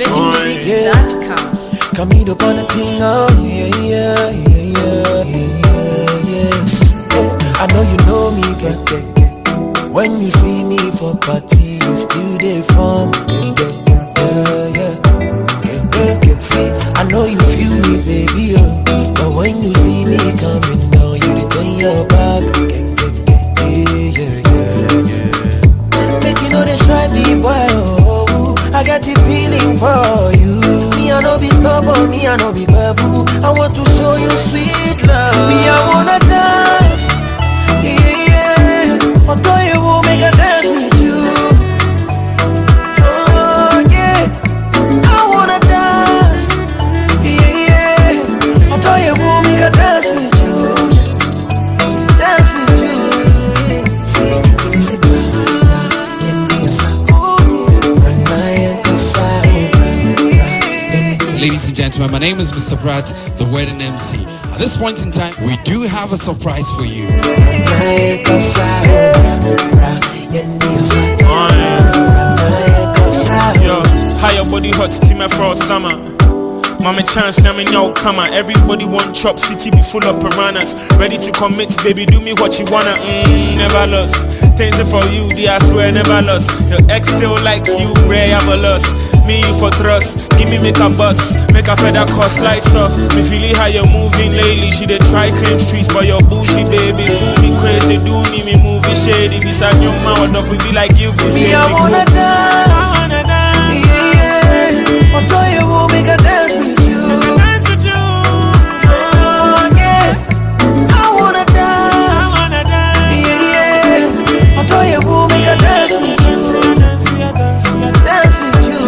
VeggieMusics.com. Come upon a thing, oh yeah. I know you know me, but when you see me for party, you still there for me. See, I know you feel me, baby, oh. But when you see me coming down, you return your back. Make you know they try me, boy, oh. I got the feeling for you. Me, I know be stubborn, me, I know be babu. I want to show you sweet love. Me, I wanna dance, yeah. Although you will make a dance with you. Oh, yeah. I wanna dance, yeah. Although you will make a dance with you. Dance with you. See, Ladies and gentlemen, my name is Mr. Pratt, the wedding MC. At this point in time, we do have a surprise for you. Yo, how your body hot, team for summer. Mama chance, now me now come on. Everybody want chop, city be full of piranhas. Ready to commit, baby, do me what you wanna. Never lost. Things for you, I swear never lost. Your ex still likes you, rare have a loss. Me you for trust, give me make a bus, make a feather cost lights off. Me feeling how you're moving lately. She dey try claim streets, but your bullshit baby fool me crazy. Do me moving shady. Beside your mouth, don't we be like you? Me, I wanna dance, yeah. Although you will make a dance with you. Oh, yeah. I wanna dance, yeah. Although you will make a dance with you. Dance with you.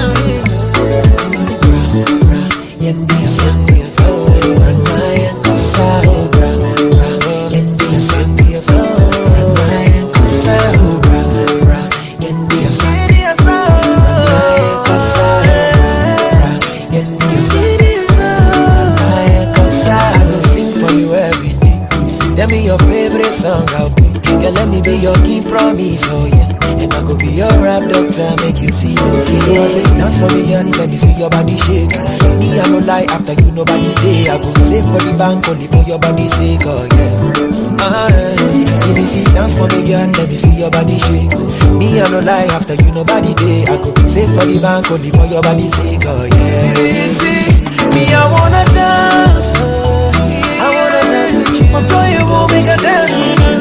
Tell me your favorite song, I'll play. Girl, let me be your key promise, oh yeah. And I could be your rap doctor, make you feel okay. So I say, dance for me, yeah. Let me see your body shake. Me, I no lie, after you nobody day. I go save for the bank, only for your body sake, oh yeah. See me see, dance for me, yeah. Let me see your body shake. Me, I no lie, after you nobody day. I go save for the bank, only for your body sake, oh yeah. You see, me, I wanna dance. I wanna dance with you. Although you won't make a dance with you.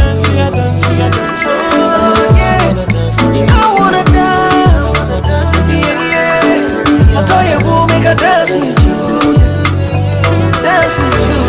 Oh yeah. I wanna dance. Yeah. Although you won't make a dance with you. Dance with you.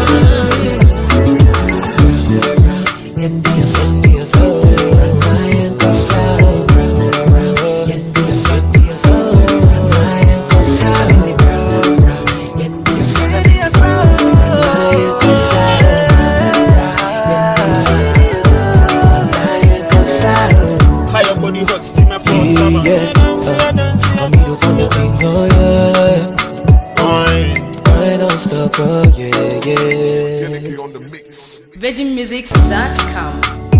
VeggieMusics.com.